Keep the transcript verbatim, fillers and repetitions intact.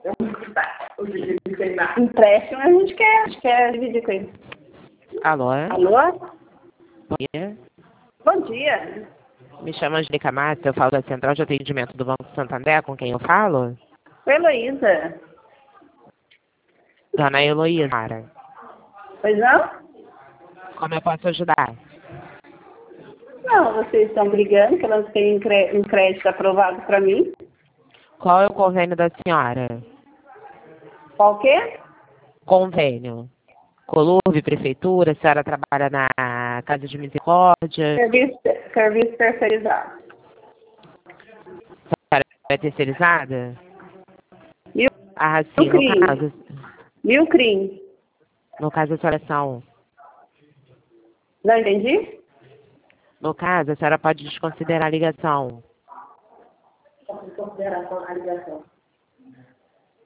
Empréstimo a gente quer, a gente quer dividir com ele. Alô? Alô? Bom dia. Bom dia. Me chamo Angelica Mata, eu falo da Central de Atendimento do Banco Santander, com quem eu falo? Oi, Heloísa. Dona Heloísa, cara. Pois não? Como eu posso ajudar? Não, vocês estão brigando, que elas têm um crédito aprovado para mim. Qual é o convênio da senhora? Qual que é? Convênio. Colurbe, Prefeitura, a senhora trabalha na Casa de Misericórdia? Serviço, serviço terceirizado. A senhora é terceirizada? Mil, Ah, sim, mil no crime. caso. Mil crime. No caso, a senhora são. Não entendi? No caso, a senhora pode desconsiderar a ligação. Consideração a ligação.